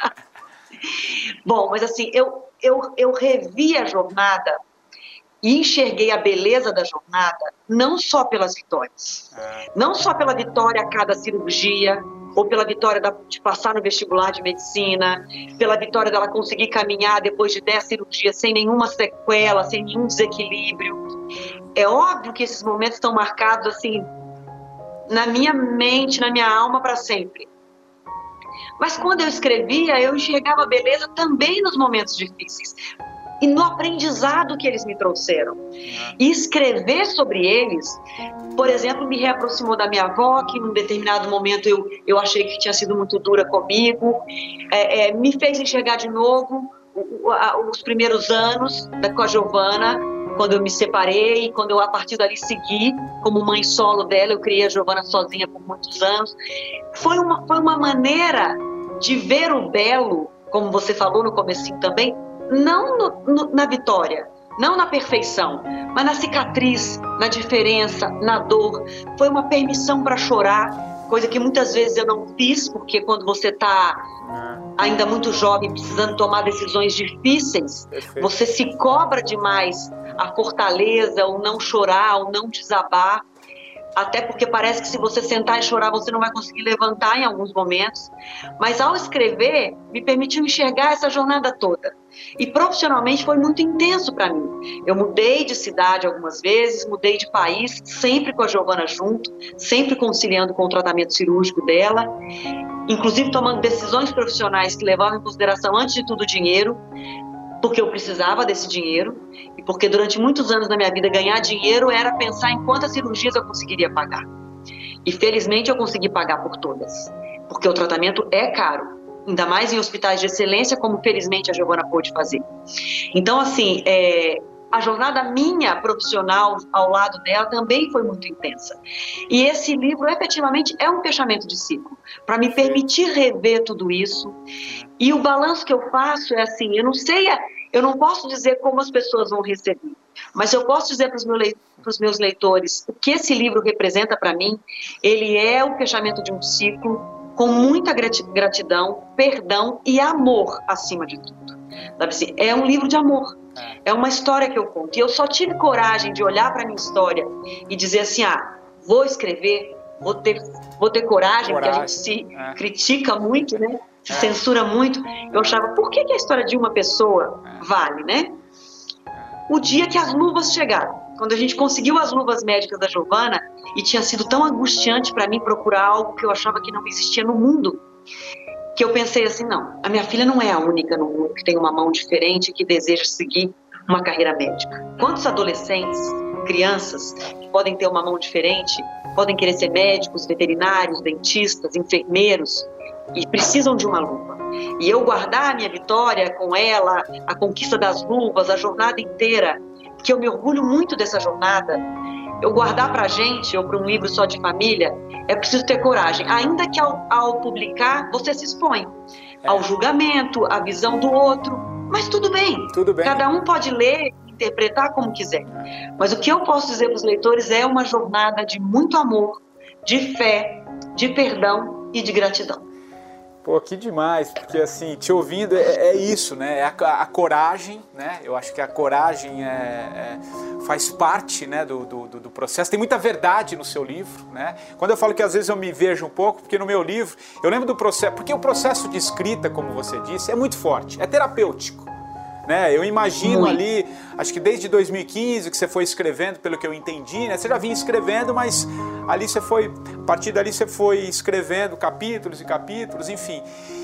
Bom, mas assim, eu revi a jornada e enxerguei a beleza da jornada não só pelas vitórias. Não só pela vitória a cada cirurgia, ou pela vitória de passar no vestibular de medicina, pela vitória dela conseguir caminhar depois de 10 cirurgias sem nenhuma sequela, sem nenhum desequilíbrio. É óbvio que esses momentos estão marcados assim na minha mente, na minha alma para sempre. Mas quando eu escrevia, eu enxergava a beleza também nos momentos difíceis e no aprendizado que eles me trouxeram. E escrever sobre eles, por exemplo, me reaproximou da minha avó, que num determinado momento eu achei que tinha sido muito dura comigo, me fez enxergar de novo os primeiros anos com a Giovana, quando eu me separei e quando eu, a partir dali, segui como mãe solo dela. Eu criei a Giovana sozinha por muitos anos. Foi uma maneira de ver o belo, como você falou no comecinho também, não na vitória, não na perfeição, mas na cicatriz, na diferença, na dor. Foi uma permissão para chorar, coisa que muitas vezes eu não fiz, porque quando você está ainda muito jovem, precisando tomar decisões difíceis, você se cobra demais a fortaleza, o não chorar, o não desabar, até porque parece que se você sentar e chorar, você não vai conseguir levantar em alguns momentos. Mas ao escrever, me permitiu enxergar essa jornada toda. E profissionalmente foi muito intenso para mim. Eu mudei de cidade algumas vezes, mudei de país, sempre com a Giovana junto, sempre conciliando com o tratamento cirúrgico dela, inclusive tomando decisões profissionais que levavam em consideração, antes de tudo, o dinheiro, porque eu precisava desse dinheiro e porque durante muitos anos da minha vida ganhar dinheiro era pensar em quantas cirurgias eu conseguiria pagar. E felizmente eu consegui pagar por todas, porque o tratamento é caro, ainda mais em hospitais de excelência, como felizmente a Giovana pôde fazer. Então, assim, a jornada minha profissional ao lado dela também foi muito intensa. E esse livro efetivamente é um fechamento de ciclo, para me permitir rever tudo isso. E o balanço que eu faço é assim, eu não posso dizer como as pessoas vão receber, mas eu posso dizer para os meus leitores o que esse livro representa para mim. Ele é o fechamento de um ciclo, com muita gratidão, perdão e amor acima de tudo. Sabe assim, é um livro de amor, é uma história que eu conto. E eu só tive coragem de olhar para a minha história e dizer assim, vou escrever, vou ter coragem, porque a gente se critica muito, né? Se censura muito. Eu achava, por que a história de uma pessoa vale, né? O dia que as luvas chegaram, quando a gente conseguiu as luvas médicas da Giovana, e tinha sido tão angustiante para mim procurar algo que eu achava que não existia no mundo, que eu pensei assim, não, a minha filha não é a única no mundo que tem uma mão diferente e que deseja seguir uma carreira médica. Quantos adolescentes, crianças, que podem ter uma mão diferente, podem querer ser médicos, veterinários, dentistas, enfermeiros, e precisam de uma luva. E eu guardar a minha vitória com ela, a conquista das luvas, a jornada inteira, que eu me orgulho muito dessa jornada, eu guardar pra gente, ou para um livro só de família, é preciso ter coragem. Ainda que ao publicar, você se expõe ao julgamento, à visão do outro, mas tudo bem. Tudo bem. Cada um pode ler, interpretar como quiser. Mas o que eu posso dizer para os leitores é uma jornada de muito amor, de fé, de perdão e de gratidão. Pô, que demais, porque assim, te ouvindo é isso, né? É a coragem, né? Eu acho que a coragem faz parte, né, do processo. Tem muita verdade no seu livro, né? Quando eu falo que às vezes eu me vejo um pouco, porque no meu livro, eu lembro do processo, porque o processo de escrita, como você disse, é muito forte, é terapêutico. Né? Eu imagino ali, acho que desde 2015 que você foi escrevendo, pelo que eu entendi, né? Você já vinha escrevendo, mas ali você foi, a partir dali você foi escrevendo capítulos e capítulos, enfim.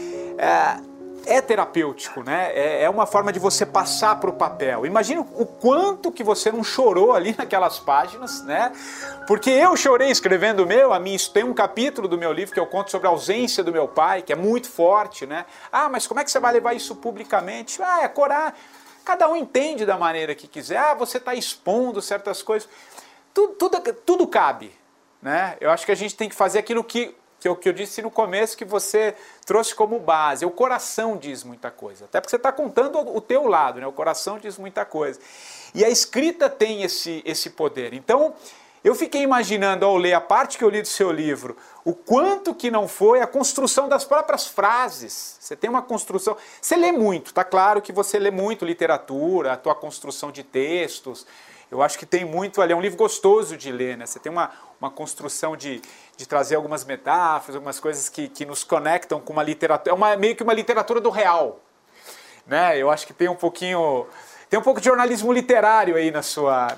É terapêutico, né? É uma forma de você passar para o papel. Imagina o quanto que você não chorou ali naquelas páginas, né? Porque eu chorei escrevendo o meu, tem um capítulo do meu livro que eu conto sobre a ausência do meu pai, que é muito forte, né? Mas como é que você vai levar isso publicamente? É coragem. Cada um entende da maneira que quiser. Você está expondo certas coisas. Tudo cabe, né? Eu acho que a gente tem que fazer aquilo que eu disse no começo, que você trouxe como base. O coração diz muita coisa. Até porque você está contando o teu lado, né? O coração diz muita coisa. E a escrita tem esse poder. Então, eu fiquei imaginando, ao ler a parte que eu li do seu livro, o quanto que não foi a construção das próprias frases. Você tem uma construção... Você lê muito, tá claro que você lê muito literatura, a tua construção de textos. Eu acho que tem muito ali, é um livro gostoso de ler, né? Você tem uma construção de trazer algumas metáforas, algumas coisas que nos conectam com uma literatura, meio que uma literatura do real, né? Eu acho que tem um pouco de jornalismo literário aí na sua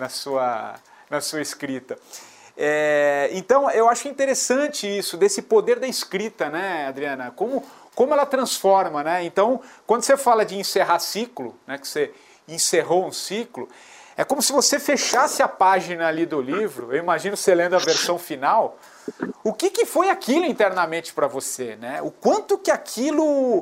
escrita. Então, eu acho interessante isso, desse poder da escrita, né, Adriana? Como ela transforma, né? Então, quando você fala de encerrar ciclo, né, que você encerrou um ciclo, é como se você fechasse a página ali do livro, eu imagino você lendo a versão final, o que foi aquilo internamente para você, né? O quanto que aquilo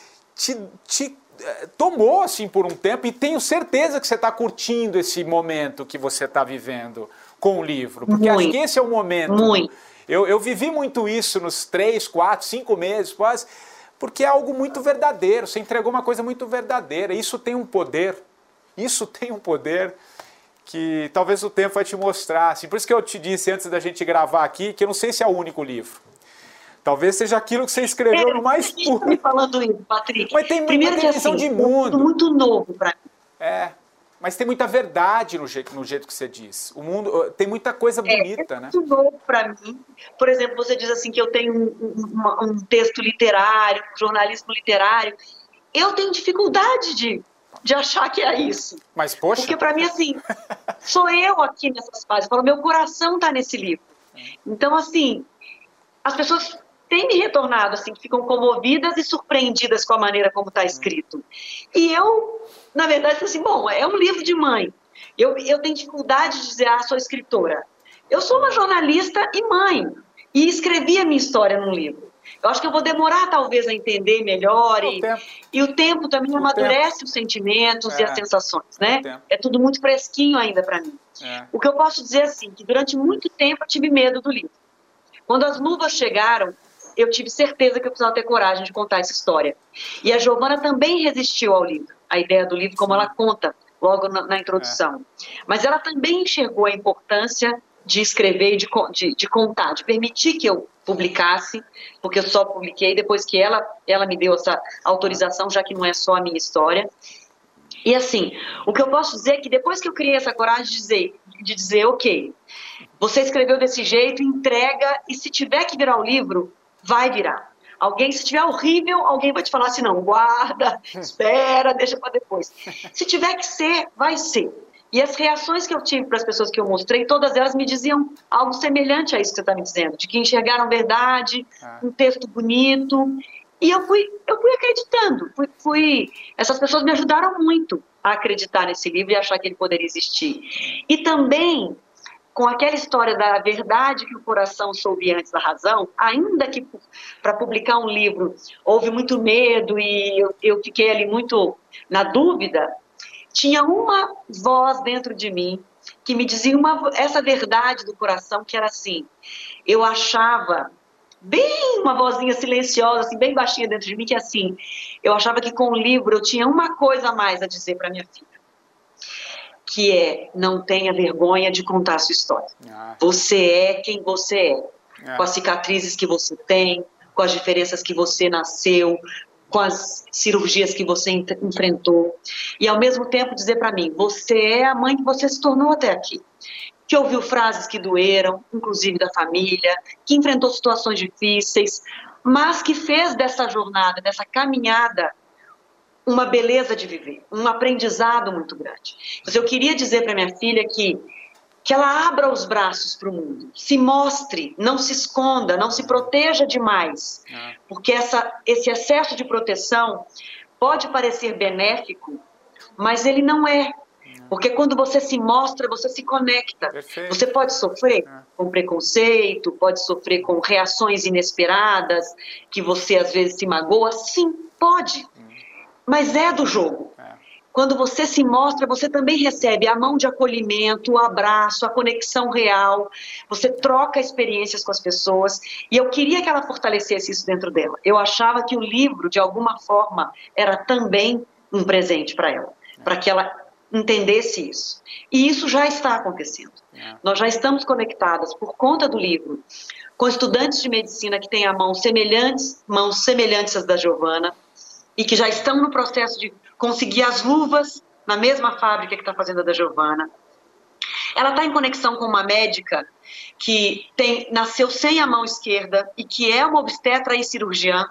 te tomou assim por um tempo, e tenho certeza que você está curtindo esse momento que você está vivendo com o livro, porque acho que esse é o momento. Muito. Eu vivi muito isso nos 3, 4, 5 meses, quase, porque é algo muito verdadeiro, você entregou uma coisa muito verdadeira, isso tem um poder. Isso tem um poder que talvez o tempo vai te mostrar. Assim, por isso que eu te disse antes da gente gravar aqui, que eu não sei se é o único livro. Talvez seja aquilo que você escreveu no mais puro. Me falando isso, Patrick. Mas tem primeiro muita visão de mundo. Muito novo para mim. Mas tem muita verdade no jeito que você diz. O mundo tem muita coisa bonita, né? É muito novo para mim. Por exemplo, você diz assim que eu tenho um texto literário, um jornalismo literário. Eu tenho dificuldade de achar que é isso. Mas, poxa... Porque para mim, assim, sou eu aqui nessas páginas. Eu falo, meu coração está nesse livro. Então, assim, as pessoas têm me retornado, assim, que ficam comovidas e surpreendidas com a maneira como está escrito. E eu, na verdade, assim, bom, é um livro de mãe. Eu tenho dificuldade de dizer, sou escritora. Eu sou uma jornalista e mãe. E escrevi a minha história num livro. Eu acho que eu vou demorar, talvez, a entender melhor. E o tempo também amadurece os sentimentos e as sensações, né? É tudo muito fresquinho ainda para mim. O que eu posso dizer, assim, que durante muito tempo eu tive medo do livro. Quando as luvas chegaram, eu tive certeza que eu precisava ter coragem de contar essa história. E a Giovana também resistiu ao livro, a ideia do livro, como ela conta logo na introdução. Mas ela também enxergou a importância de escrever e de contar, de permitir que eu publicasse, porque eu só publiquei depois que ela me deu essa autorização, já que não é só a minha história. E assim, o que eu posso dizer é que depois que eu criei essa coragem de dizer, ok, você escreveu desse jeito, entrega, e se tiver que virar o livro, vai virar. Alguém, se tiver horrível, alguém vai te falar assim, não, guarda, espera, deixa para depois. Se tiver que ser, vai ser. E as reações que eu tive para as pessoas que eu mostrei, todas elas me diziam algo semelhante a isso que você está me dizendo, de que enxergaram verdade, um texto bonito. E eu fui acreditando. Essas pessoas me ajudaram muito a acreditar nesse livro e achar que ele poderia existir. E também, com aquela história da verdade que o coração soube antes da razão, ainda que para publicar um livro houve muito medo e eu fiquei ali muito na dúvida, tinha uma voz dentro de mim que me dizia essa verdade do coração, que era assim, eu achava, bem uma vozinha silenciosa, assim, bem baixinha dentro de mim, que assim, eu achava que com o livro eu tinha uma coisa a mais a dizer para minha filha, que é, não tenha vergonha de contar a sua história. Você é quem você é, com as cicatrizes que você tem, com as diferenças que você nasceu, com as cirurgias que você enfrentou, e ao mesmo tempo dizer para mim, você é a mãe que você se tornou até aqui, que ouviu frases que doeram, inclusive da família, que enfrentou situações difíceis, mas que fez dessa jornada, dessa caminhada, uma beleza de viver, um aprendizado muito grande. Mas eu queria dizer para minha filha que ela abra os braços para o mundo, se mostre, não se esconda, não se proteja demais, porque esse excesso de proteção pode parecer benéfico, mas ele não é, porque quando você se mostra, você se conecta. Perfeito. Você pode sofrer com preconceito, pode sofrer com reações inesperadas, que você às vezes se magoa, sim, pode, mas é do jogo. Quando você se mostra, você também recebe a mão de acolhimento, o abraço, a conexão real. Você troca experiências com as pessoas. E eu queria que ela fortalecesse isso dentro dela. Eu achava que o livro, de alguma forma, era também um presente para ela. Para que ela entendesse isso. E isso já está acontecendo. Nós já estamos conectadas, por conta do livro, com estudantes de medicina que têm mãos semelhantes às da Giovana, e que já estão no processo de conseguir as luvas na mesma fábrica que está fazendo a da Giovana. Ela está em conexão com uma médica que nasceu sem a mão esquerda e que é uma obstetra e cirurgiã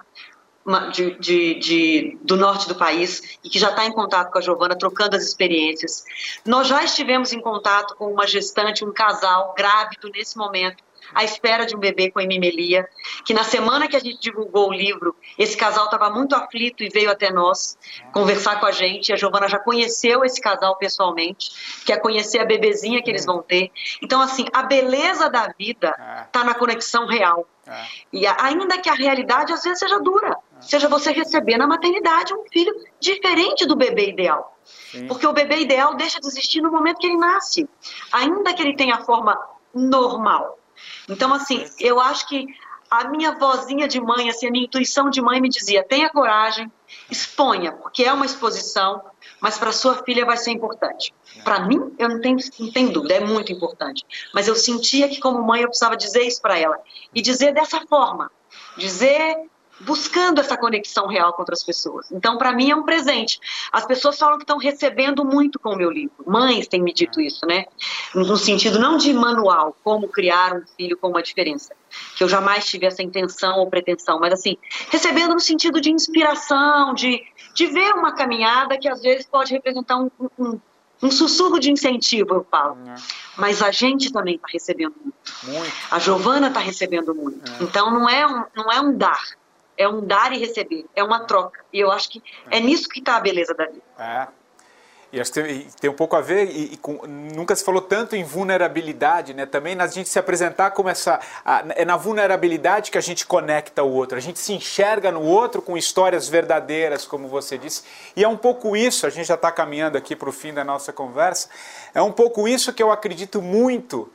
do norte do país e que já está em contato com a Giovana, trocando as experiências. Nós já estivemos em contato com uma gestante, um casal grávido nesse momento, à espera de um bebê com hemimelia, que na semana que a gente divulgou o livro, esse casal estava muito aflito e veio até nós conversar com a gente. A Giovana já conheceu esse casal pessoalmente, quer conhecer a bebezinha que eles vão ter. Então, assim, a beleza da vida está na conexão real. E ainda que a realidade às vezes seja dura, seja você receber na maternidade um filho diferente do bebê ideal. Porque o bebê ideal deixa de existir no momento que ele nasce, ainda que ele tenha a forma normal. Então, assim, eu acho que a minha vozinha de mãe, assim, a minha intuição de mãe me dizia, tenha coragem, exponha, porque é uma exposição, mas para sua filha vai ser importante. Para mim, eu não tenho dúvida, é muito importante. Mas eu sentia que como mãe eu precisava dizer isso para ela. E dizer dessa forma, dizer buscando essa conexão real com outras pessoas. Então, para mim, é um presente. As pessoas falam que estão recebendo muito com o meu livro. Mães têm me dito isso, né? No sentido não de manual, como criar um filho com uma diferença. Que eu jamais tive essa intenção ou pretensão, mas assim, recebendo no sentido de inspiração, de ver uma caminhada que às vezes pode representar um sussurro de incentivo, eu falo. Mas a gente também está recebendo muito. A Giovana está recebendo muito. Então, não é um dar. É um dar e receber, é uma troca. E eu acho que é nisso que está a beleza da vida. E acho que tem um pouco a ver, nunca se falou tanto em vulnerabilidade, né? Também a gente se apresentar como é na vulnerabilidade que a gente conecta o outro, a gente se enxerga no outro com histórias verdadeiras, como você disse. E é um pouco isso, a gente já está caminhando aqui para o fim da nossa conversa, é um pouco isso que eu acredito muito,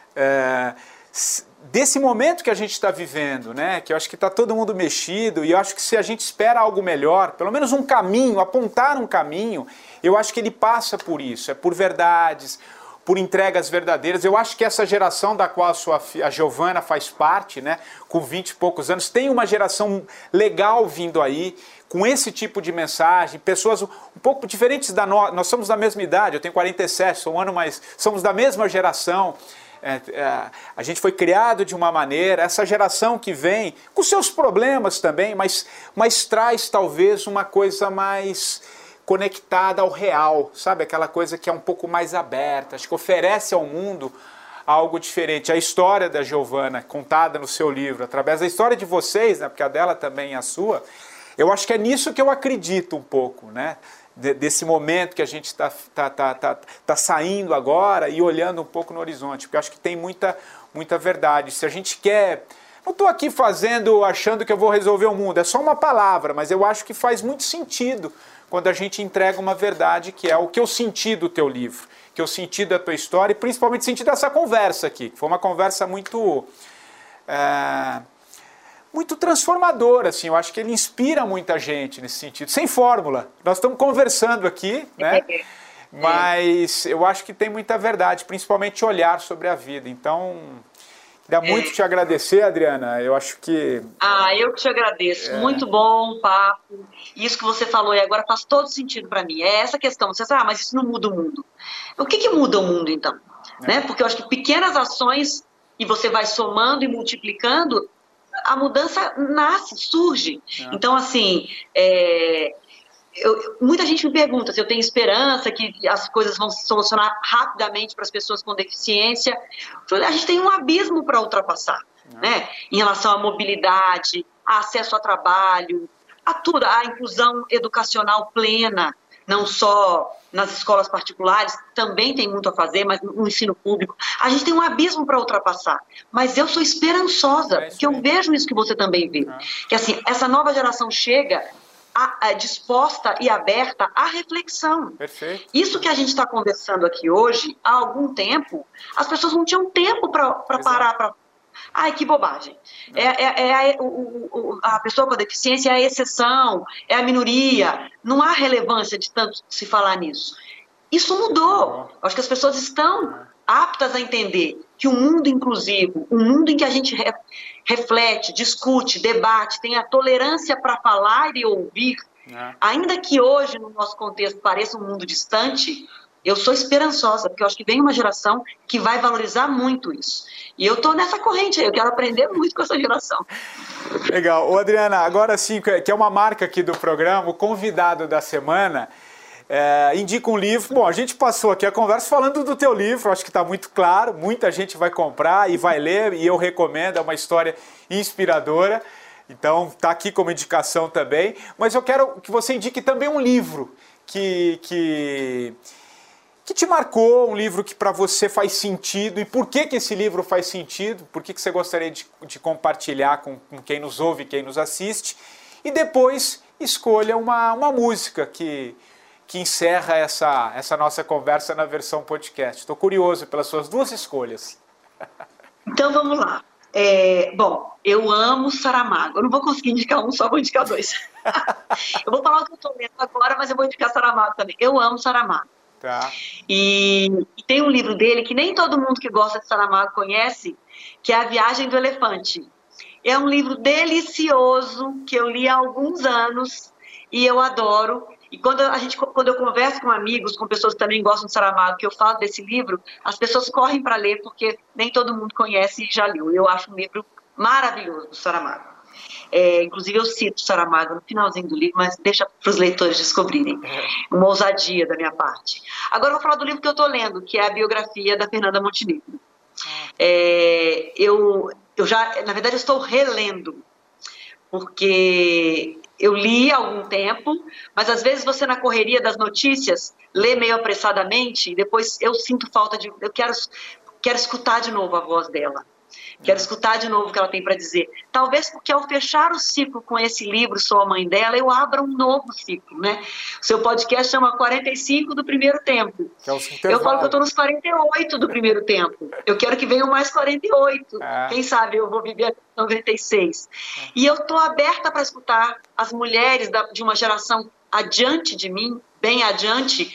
desse momento que a gente está vivendo, né? Que eu acho que está todo mundo mexido, e eu acho que se a gente espera algo melhor, pelo menos um caminho, apontar um caminho, eu acho que ele passa por isso, é por verdades, por entregas verdadeiras. Eu acho que essa geração da qual a Giovana faz parte, né, com 20 e poucos anos, tem uma geração legal vindo aí, com esse tipo de mensagem, pessoas um pouco diferentes da nossa. Nós somos da mesma idade, eu tenho 47, sou um ano mais... Somos da mesma geração. A gente foi criado de uma maneira, essa geração que vem, com seus problemas também, mas traz talvez uma coisa mais conectada ao real, sabe? Aquela coisa que é um pouco mais aberta, acho que oferece ao mundo algo diferente. A história da Giovana, contada no seu livro, através da história de vocês, né? Porque a dela também é a sua, eu acho que é nisso que eu acredito um pouco, né? Desse momento que a gente tá saindo agora e olhando um pouco no horizonte, porque eu acho que tem muita verdade. Se a gente quer... Não estou aqui achando que eu vou resolver o mundo, é só uma palavra, mas eu acho que faz muito sentido quando a gente entrega uma verdade, que é o que eu senti do teu livro, que eu senti da tua história e principalmente senti dessa conversa aqui, que foi uma conversa muito transformadora, assim. Eu acho que ele inspira muita gente nesse sentido, sem fórmula. Nós estamos conversando aqui, né? Mas eu acho que tem muita verdade, principalmente olhar sobre a vida. Então, queria muito te agradecer, Adriana. Eu acho que... eu que te agradeço. Muito bom o papo. Isso que você falou e agora faz todo sentido para mim. É essa questão. Você sabe, mas isso não muda o mundo. O que muda o mundo, então? Né? Porque eu acho que pequenas ações, e você vai somando e multiplicando, a mudança nasce, surge. Então, assim, muita gente me pergunta se eu tenho esperança que as coisas vão se solucionar rapidamente para as pessoas com deficiência. A gente tem um abismo para ultrapassar, né? Em relação à mobilidade, a acesso a trabalho, a tudo, a inclusão educacional plena, não só nas escolas particulares, também tem muito a fazer, mas no ensino público. A gente tem um abismo para ultrapassar. Mas eu sou esperançosa, porque eu vejo isso que você também vê. Que assim, essa nova geração chega disposta e aberta à reflexão. Perfeito. Isso que a gente está conversando aqui hoje, há algum tempo, as pessoas não tinham tempo para parar para... Ai, que bobagem. A pessoa com deficiência é a exceção, é a minoria. Não há relevância de tanto se falar nisso. Isso mudou. Acho que as pessoas estão aptas a entender que o mundo inclusivo, um mundo em que a gente reflete, discute, debate, tem a tolerância para falar e ouvir, ainda que hoje, no nosso contexto, pareça um mundo distante, eu sou esperançosa, porque eu acho que vem uma geração que vai valorizar muito isso. E eu estou nessa corrente aí, eu quero aprender muito com essa geração. Legal. Ô, Adriana, agora sim, que é uma marca aqui do programa, o convidado da semana indica um livro. Bom, a gente passou aqui a conversa falando do teu livro, acho que está muito claro, muita gente vai comprar e vai ler, e eu recomendo, é uma história inspiradora. Então, está aqui como indicação também. Mas eu quero que você indique também um livro que te marcou, um livro que para você faz sentido, e por que esse livro faz sentido, por que você gostaria de compartilhar com quem nos ouve, quem nos assiste, e depois escolha uma música que encerra essa nossa conversa na versão podcast. Estou curioso pelas suas duas escolhas. Então vamos lá. Bom, eu amo Saramago. Eu não vou conseguir indicar um, só vou indicar dois. Eu vou falar o que eu estou lendo agora, mas eu vou indicar Saramago também. Eu amo Saramago. Tá. E tem um livro dele que nem todo mundo que gosta de Saramago conhece, que é A Viagem do Elefante. É um livro delicioso que eu li há alguns anos e eu adoro. E quando eu converso com amigos, com pessoas que também gostam de Saramago, que eu falo desse livro, as pessoas correm para ler porque nem todo mundo conhece e já leu. Eu acho um livro maravilhoso do Saramago. Inclusive eu cito Saramago no finalzinho do livro, mas deixa para os leitores descobrirem. Uma ousadia da minha parte. Agora eu vou falar do livro que eu estou lendo, que é a biografia da Fernanda Montenegro. Eu na verdade, eu estou relendo, porque eu li há algum tempo, mas às vezes você na correria das notícias lê meio apressadamente e depois eu sinto falta de... Eu quero escutar de novo a voz dela. Quero escutar de novo o que ela tem para dizer. Talvez porque ao fechar o ciclo com esse livro, Sou a Mãe Dela, eu abra um novo ciclo, né? O seu podcast chama 45 do primeiro tempo. Eu falo que eu estou nos 48 do primeiro tempo. Eu quero que venham mais 48. Quem sabe eu vou viver 96. E eu estou aberta para escutar as mulheres de uma geração adiante de mim, bem adiante,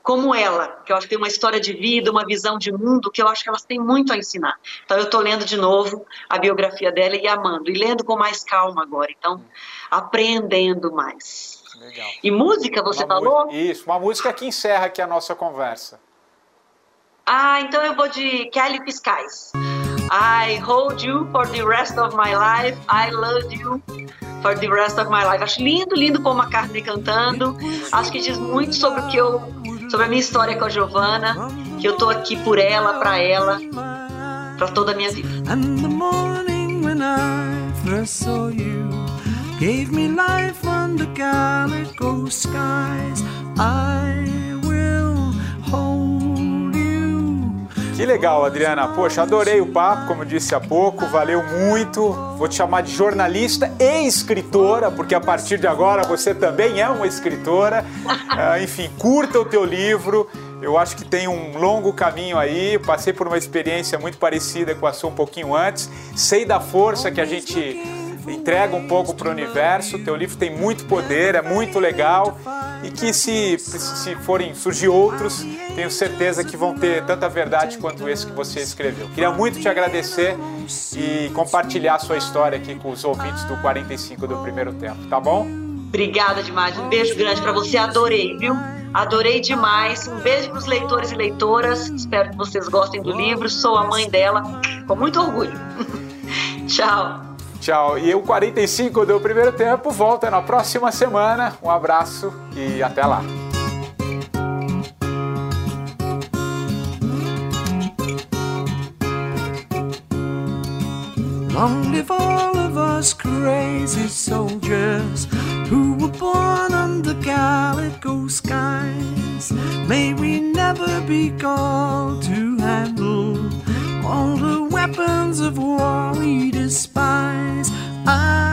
como ela, que eu acho que tem uma história de vida, uma visão de mundo, que eu acho que elas têm muito a ensinar. Então eu estou lendo de novo a biografia dela e amando, e lendo com mais calma agora, então aprendendo mais. Legal. E música, você falou? Isso, uma música que encerra aqui a nossa conversa. Então eu vou de Kelly Piscais. I hold you for the rest of my life, I love you for the rest of my life. Acho lindo, lindo Paul McCartney cantando. Acho que diz muito sobre sobre a minha história com a Giovanna, que eu tô aqui por ela, pra toda a minha vida. And the morning when I first saw you gave me life under calico skies. I will hold you. Que legal, Adriana. Poxa, adorei o papo, como disse há pouco, valeu muito. Vou te chamar de jornalista e escritora, porque a partir de agora você também é uma escritora. Enfim, curta o teu livro. Eu acho que tem um longo caminho aí. Passei por uma experiência muito parecida com a sua um pouquinho antes. Sei da força que a gente entrega um pouco para o universo. Teu livro tem muito poder, é muito legal. E que se forem surgir outros, tenho certeza que vão ter tanta verdade quanto esse que você escreveu. Queria muito te agradecer e compartilhar a sua história aqui com os ouvintes do 45 do Primeiro Tempo, tá bom? Obrigada demais, um beijo grande para você, adorei, viu? Adorei demais, um beijo para os leitores e leitoras, espero que vocês gostem do livro, sou a mãe dela, com muito orgulho. Tchau. Tchau. E o 45 do Primeiro Tempo volta na próxima semana. Um abraço e até lá. Long live all of us crazy soldiers who were born under calico skies. May we never be called to handle all the weapons of war we despise.